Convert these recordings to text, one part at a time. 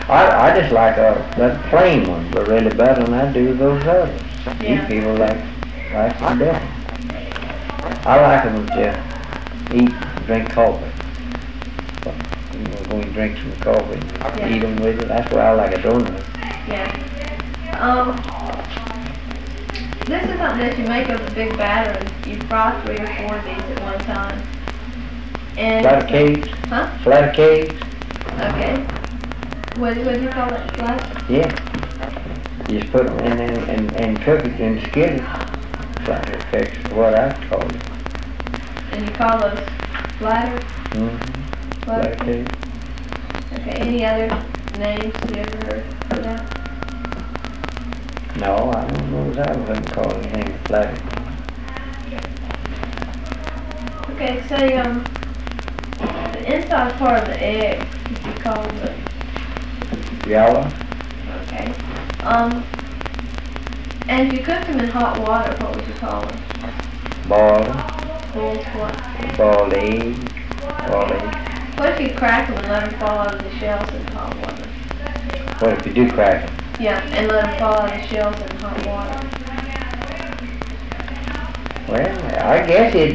I just like that plain ones are really better than I do those others. Yeah. You people like them different. I like them to eat, drink coffee. You know, go and drink some coffee and eat them with it. That's why I like a donut. Yeah. This is something that you make up a big batter and you fry 3 or 4 of these at one time. And Flat cakes? Huh? Flat cakes? Okay. What do you call it? Flat? Yeah. You just put them in there and cook it and skillet. Flat cakes is what I call it. And you call those flatter? Mm-hmm. Flat cakes. Okay. Any other names you ever heard for that? No, I don't know as I wouldn't call anything flat. Okay, say the inside part of the egg, if you call it. Yellow? Okay. And if you cooked them in hot water, what would you call them? Boiled. Boiled what? Boiled egg. Boiled egg. What if you crack them and let them fall out of the shells in hot water? What if you do crack it? Yeah, and let them fall out of the shells in hot water. Well, I guess it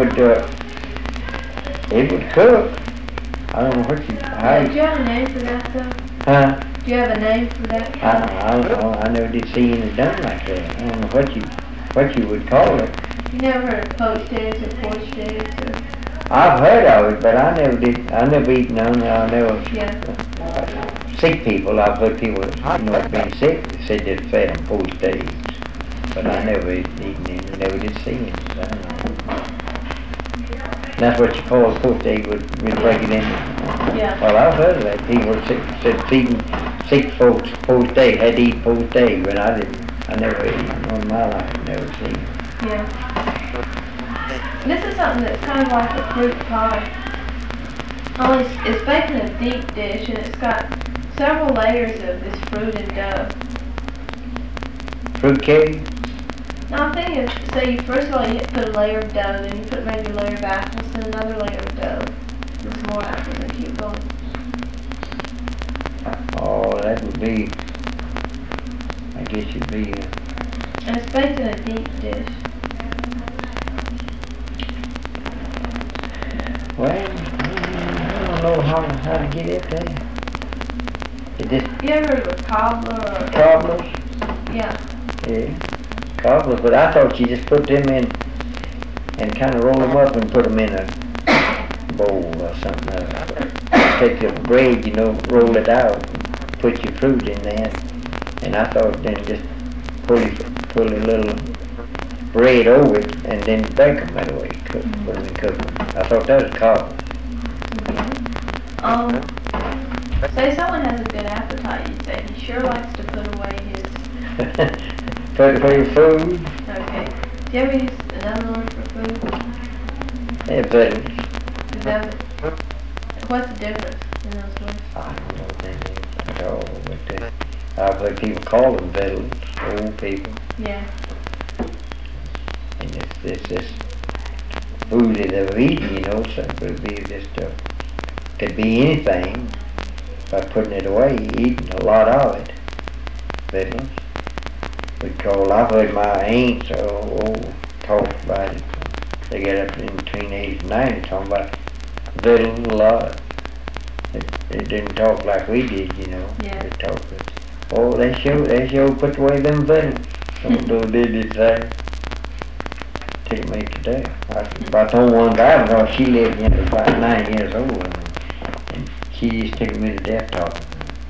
would cook. I don't know what you... Do you have a name for that, though? Huh? Do you have a name for that? I don't know. I never did see any done like that. I don't know what you would call it. You never heard of poached eggs or poached eggs or... I've heard of it, but I never did. I never eaten none. I never... Yeah. Sick people, I've heard people, being sick, said they'd fed them poached eggs. But I never eaten any, never did see any. So I don't know. That's what you call a poached egg, would break it in. Yeah. Well, I've heard of that. People said feeding sick folks poached egg, had to eat poached egg, but I didn't. I never ate one in my life, never seen it. Yeah. This is something that's kind of like a fruit pie. Only it's baked in a deep dish and it's got several layers of this fruit and dough. Fruit cake? Now I'm thinking, say you first of all you put a layer of dough, then you put maybe a layer of apples, then another layer of dough, and some more apples, and keep going. Oh, that would be, I guess it'd be... And it's baked in a deep dish. Well, I don't know how to get it there. It just... You ever heard of a cobbler or... Cobblers? Yeah. Yeah, cobblers, but I thought you just put them in and kind of roll them up and put them in a bowl or something. Take your bread, roll it out, and put your fruit in there, and I thought then just pull a little bread over it and then bake them that way, put them in cook them. I thought that was cobble. Say someone has a good appetite, you'd say he sure likes to put away his... Put away your food? Okay. Do you ever use another word for food? Yeah, vegetables. What's the difference in those words? I don't know what that is at all, but I've heard people call them vegetables, old people. Yeah. And it's this food that they've eaten, so it could be could be anything. By putting it away, eating a lot of it. Vegetables. I've heard my aunts talk about it. They get up in between 80 and 90 talking about vegetables a lot. They didn't talk like we did, Yeah. They talked they sure put away them vegetables. Some of those did this thing. Till me today. I told one guy, because she lived about 9 years old, and she just took me to death talking.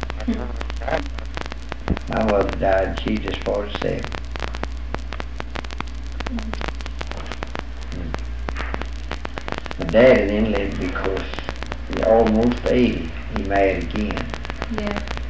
My mother died, she just 47. My daddy then lived because he almost 80. He married again. Yeah.